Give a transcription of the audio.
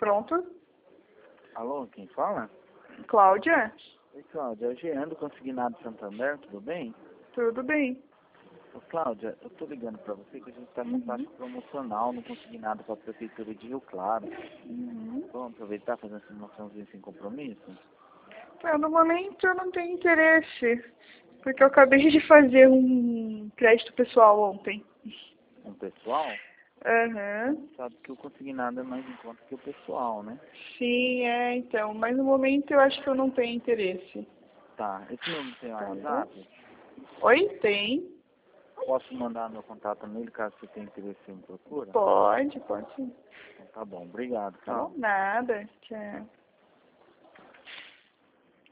Pronto. Alô, quem fala? Cláudia? Oi, Cláudia, é o Jean do Consignado Santander, tudo bem? Tudo bem. Ô, Cláudia, eu tô ligando pra você que a gente tá com taxa promocional no Consignado para a Prefeitura de Rio Claro. Vamos aproveitar e fazer essa promoçãozinha sem compromisso? No momento eu não tenho interesse, porque eu acabei de fazer um crédito pessoal ontem. Um pessoal? Aham. Sabe que o consignado é mais em conta que o pessoal, né? Sim, então. Mas no momento eu acho que eu não tenho interesse. Tá, esse número tem Tá WhatsApp? Oi? Tem? Posso mandar meu contato nele caso você tenha interesse em procura? Pode sim. Então, tá bom, obrigado, Tá bom? Cláudia. Nada. Tchau.